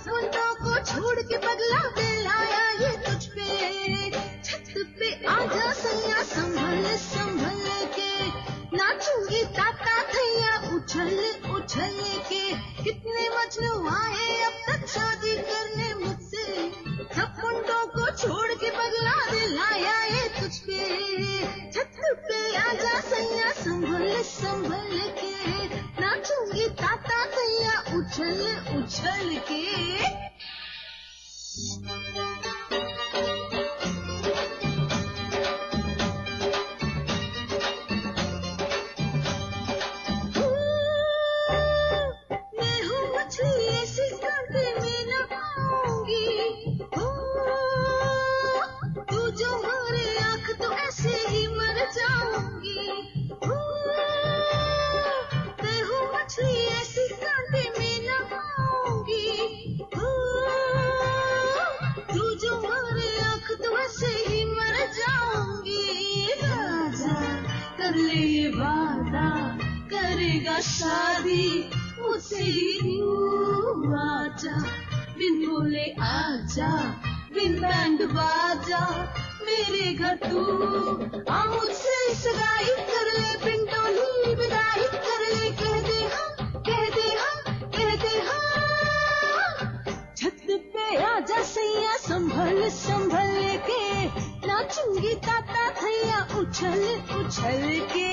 सपनों को छोड़ के पगला दिल आया ये तुझ पे। छत पे आजा सैया संभल संभल के, नाचूंगी ताता थैया उछल उछल के। कितने मजनू आए अब तक शादी करने मुझसे, सपनों को छोड़ के पगला दिल आया ये तुझ पे। छत पे आजा सैया संभल संभल के, नाचूंगी ताता थैया उछल उछल के। मैं हूँ मछली ऐसी कांटे में न पाऊंगी, तू जो मारे आँख तो ऐसे ही मर जाऊंगी। मैं हूँ मछली ऐसी कांटे में न पाऊंगी, तू जो मारे आँख तो ऐसे ही मर जाऊंगी। राजा कर ले ये वादा, करेगा शादी मुझसे ही तू। आजा बिन बोले आजा, बिन बैंड बाजा मेरे घर तू। आ मुझसे सगाई कर ले, बिन डोली विदाई कर ले। कह दे हाँ, कह दे हाँ, कह दे हाँ। छत पे आजा सैया संभल संभल के, नाचूंगी ताता थैया उछल उछल के।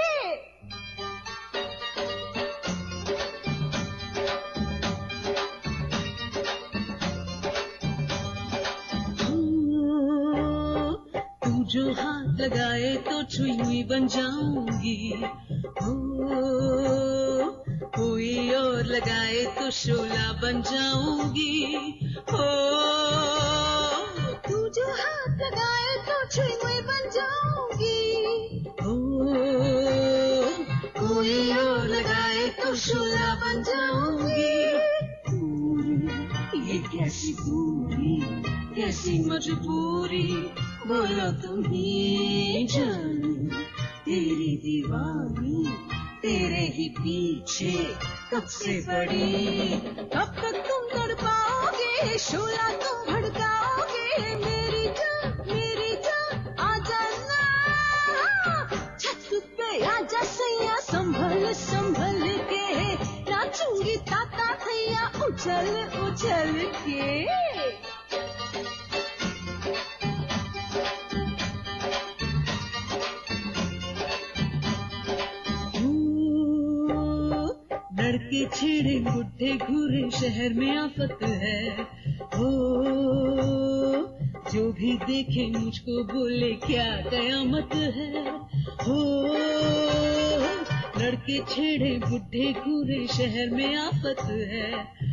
जो हाथ लगाए तो छुई बन जाऊंगी, कोई और लगाए तो शोला बन जाऊंगी। तू जो हाथ लगाए तो छुई बन जाऊंगी, कोई और लगाए तो शोला बन जाऊंगी। ये कैसी दूरी, कैसी मजबूरी, बोलो तुम ही जानो। तेरी दीवानी तेरे ही पीछे कब से पड़ी, कब तक तुम तड़पाओगे, शोला तुम भड़काओगे। मेरी जान आ जाना, छत पे आजा सैया संभल संभल के, नाचूंगी ताता थैया उछल उछल के। लड़के छेड़े बुढ़े घूरे शहर में आफत है, जो भी देखे मुझको बोले क्या कयामत है। लड़के छेड़े बुढ़े घूरे शहर में आफत है,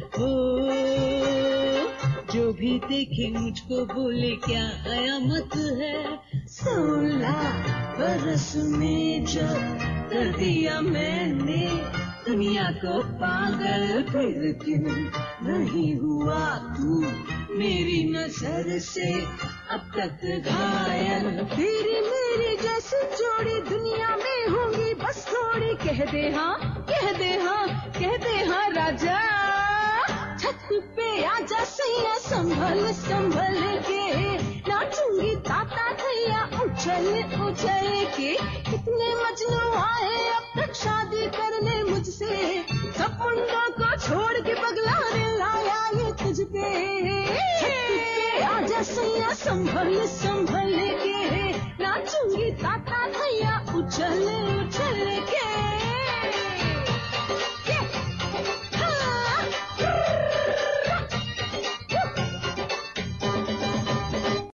जो भी देखे मुझको बोले क्या कयामत है। 16 बरस में जब कर दिया मैंने दुनिया को पागल, फिर क्यों नहीं हुआ तू मेरी नजर से अब तक घायल। तेरी मेरी जैसी जोड़ी दुनिया में होंगी बस थोड़ी। कह दे हाँ, कह दे हाँ, कह दे हाँ राजा। छत पे आजा सैया संभल संभल के, नाचूंगी ताता थैया उछल उछल के। कितने मजनू आए अब तक शादी करने मुझसे, सपनों को छोड़ के पगला दिल आया ये तुझ पे। छत पे आजा सैया संभल संभल के, नाचूंगी ताता थैया उछल उछल